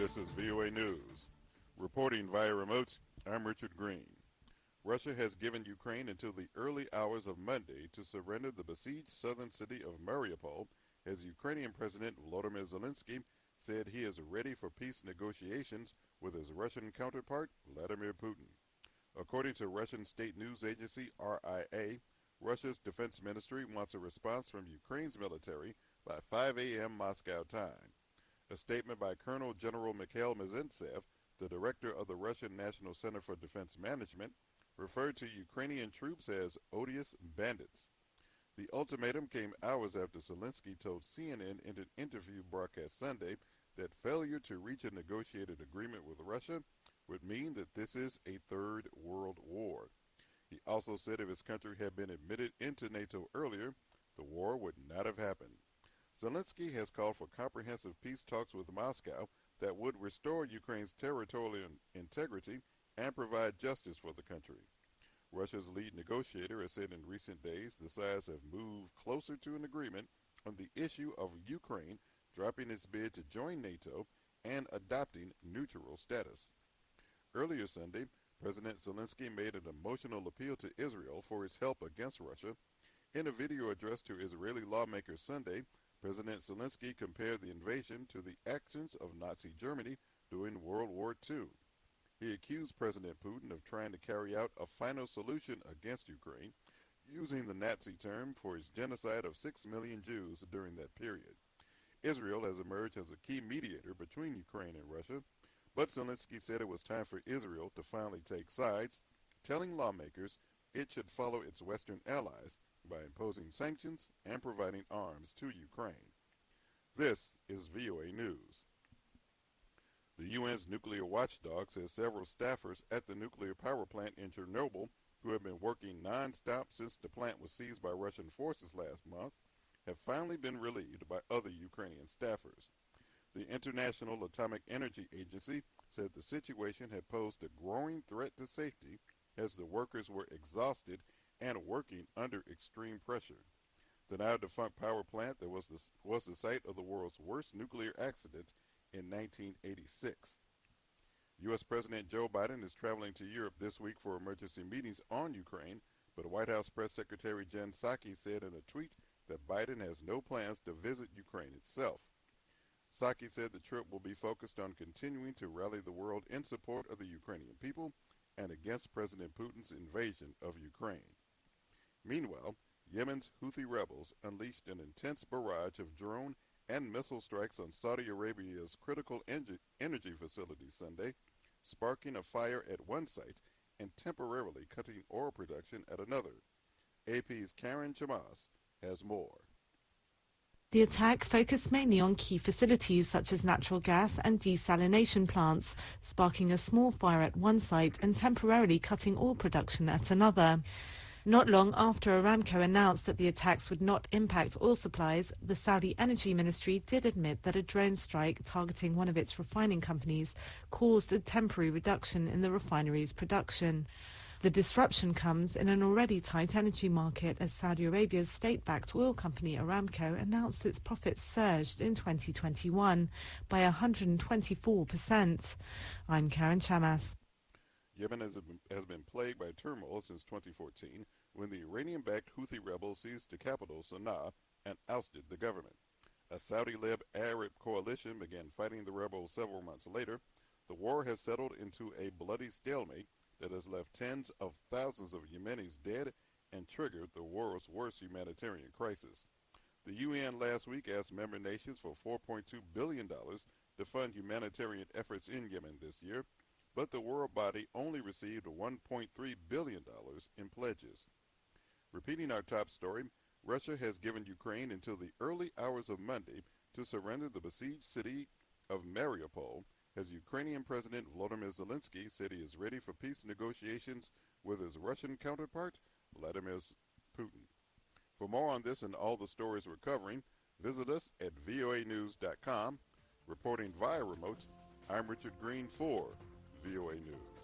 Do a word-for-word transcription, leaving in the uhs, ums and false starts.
This is V O A News. Reporting via remote, I'm Richard Green. Russia has given Ukraine until the early hours of Monday to surrender the besieged southern city of Mariupol, as Ukrainian President Volodymyr Zelensky said he is ready for peace negotiations with his Russian counterpart, Vladimir Putin. According to Russian state news agency R I A, Russia's defense ministry wants a response from Ukraine's military by five a.m. Moscow time. A statement by Colonel General Mikhail Mizintsev, the director of the Russian National Center for Defense Management, referred to Ukrainian troops as odious bandits. The ultimatum came hours after Zelensky told C N N in an interview broadcast Sunday that failure to reach a negotiated agreement with Russia would mean that this is a third world war. He also said if his country had been admitted into NATO earlier, the war would not have happened. Zelensky has called for comprehensive peace talks with Moscow that would restore Ukraine's territorial integrity and provide justice for the country. Russia's lead negotiator has said in recent days the sides have moved closer to an agreement on the issue of Ukraine dropping its bid to join NATO and adopting neutral status. Earlier Sunday, President Zelensky made an emotional appeal to Israel for its help against Russia. In a video addressed to Israeli lawmakers Sunday, President Zelensky compared the invasion to the actions of Nazi Germany during World War Two. He accused President Putin of trying to carry out a final solution against Ukraine, using the Nazi term for his genocide of six million Jews during that period. Israel has emerged as a key mediator between Ukraine and Russia, but Zelensky said it was time for Israel to finally take sides, telling lawmakers it should follow its Western allies by imposing sanctions and providing arms to Ukraine. This is V O A News. The U N's nuclear watchdog says several staffers at the nuclear power plant in Chernobyl, who have been working nonstop since the plant was seized by Russian forces last month, have finally been relieved by other Ukrainian staffers. The International Atomic Energy Agency said the situation had posed a growing threat to safety as the workers were exhausted and working under extreme pressure. The now-defunct power plant that was the, was the site of the world's worst nuclear accident in nineteen eighty-six. U S. President Joe Biden is traveling to Europe this week for emergency meetings on Ukraine, but White House Press Secretary Jen Psaki said in a tweet that Biden has no plans to visit Ukraine itself. Psaki said the trip will be focused on continuing to rally the world in support of the Ukrainian people and against President Putin's invasion of Ukraine. Meanwhile, Yemen's Houthi rebels unleashed an intense barrage of drone and missile strikes on Saudi Arabia's critical energy facilities Sunday, sparking a fire at one site and temporarily cutting oil production at another. A P's Karen Chamas has more. The attack focused mainly on key facilities such as natural gas and desalination plants, sparking a small fire at one site and temporarily cutting oil production at another. Not long after Aramco announced that the attacks would not impact oil supplies, the Saudi Energy Ministry did admit that a drone strike targeting one of its refining companies caused a temporary reduction in the refinery's production. The disruption comes in an already tight energy market as Saudi Arabia's state-backed oil company Aramco announced its profits surged in twenty twenty-one by one hundred twenty-four percent. I'm Karen Chamas. Yemen has been, has been plagued by turmoil since twenty fourteen, when the Iranian-backed Houthi rebels seized the capital, Sana'a, and ousted the government. A Saudi-led Arab coalition began fighting the rebels several months later. The war has settled into a bloody stalemate that has left tens of thousands of Yemenis dead and triggered the world's worst humanitarian crisis. The U N last week asked member nations for four point two billion dollars to fund humanitarian efforts in Yemen this year, but the world body only received one point three billion dollars in pledges. Repeating our top story, Russia has given Ukraine until the early hours of Monday to surrender the besieged city of Mariupol, as Ukrainian President Volodymyr Zelensky said he is ready for peace negotiations with his Russian counterpart, Vladimir Putin. For more on this and all the stories we're covering, visit us at V O A news dot com. Reporting via remote, I'm Richard Green for V O A News.